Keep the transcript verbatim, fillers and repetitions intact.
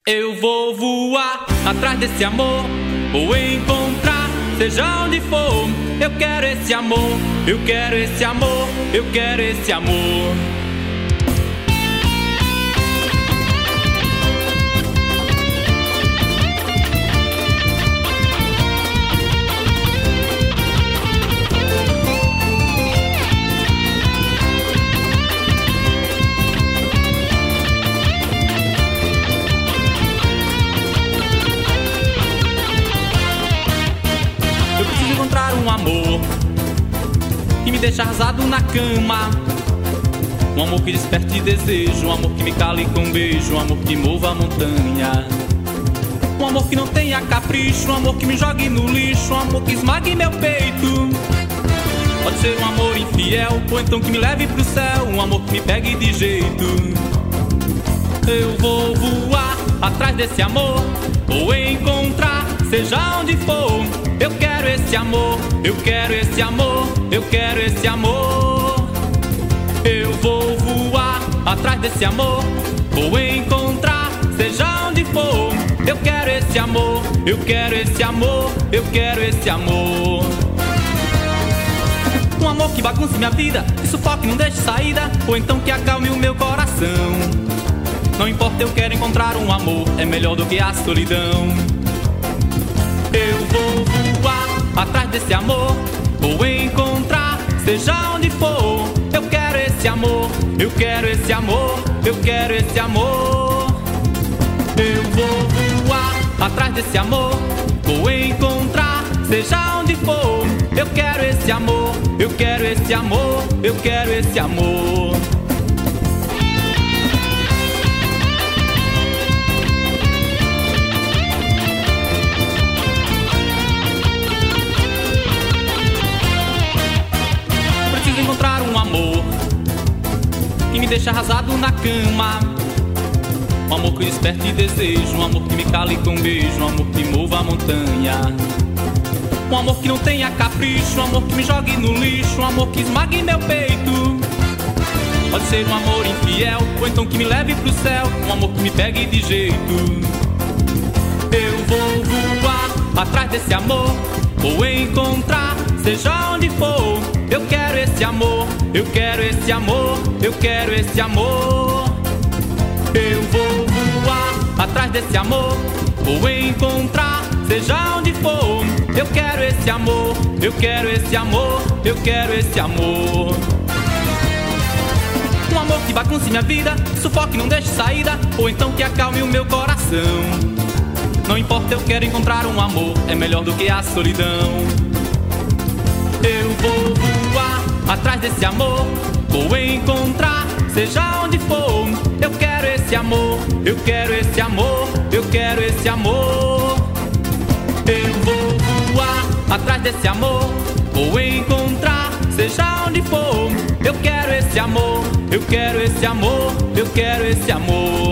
Eu vou voar atrás desse amor, vou encontrar, seja onde for. Eu quero esse amor, eu quero esse amor, eu quero esse amor. Eu preciso encontrar um amor que me deixe arrasado na cama, um amor que desperte desejo, um amor que me cale com um beijo, um amor que mova a montanha, um amor que não tenha capricho, um amor que me jogue no lixo, um amor que esmague meu peito. Pode ser um amor infiel, ou então que me leve pro céu, um amor que me pegue de jeito. Eu vou voar atrás desse amor, vou encontrar, seja onde for. Eu quero esse amor, eu quero esse amor, eu quero esse amor. Eu vou voar atrás desse amor, vou encontrar, seja onde for. Eu quero esse amor, eu quero esse amor, eu quero esse amor. Um amor que bagunce minha vida, que sufoque, não deixe saída, ou então que acalme o meu coração. Não importa, eu quero encontrar um amor, é melhor do que a solidão. Eu vou voar atrás desse amor, vou encontrar, seja onde for. Eu quero esse amor, eu quero esse amor, eu quero esse amor. Eu vou voar atrás desse amor, vou encontrar, seja onde for. Eu quero esse amor, eu quero esse amor, eu quero esse amor. Preciso encontrar um amor que me deixe arrasado na cama, um amor que desperte desejo, um amor que me cale com um beijo, um amor que mova a montanha, um amor que não tenha capricho, um amor que me jogue no lixo, um amor que esmague meu peito. Pode ser um amor infiel, ou então que me leve pro céu, um amor que me pegue de jeito. Eu vou voar atrás desse amor, vou encontrar, seja onde for. Eu quero esse amor, eu quero esse amor, eu quero esse amor. Eu vou voar atrás desse amor, vou encontrar, seja onde for. Eu quero esse amor, eu quero esse amor, eu quero esse amor. Um amor que bagunce minha vida, sufoque, não deixe saída, ou então que acalme o meu coração. Não importa, eu quero encontrar um amor, é melhor do que a solidão. Eu vou voar atrás desse amor, vou encontrar, seja onde for. Eu quero esse amor, eu quero esse amor, eu quero esse amor. Eu vou voar atrás desse amor, vou encontrar, seja onde for. Eu quero esse amor, eu quero esse amor, eu quero esse amor.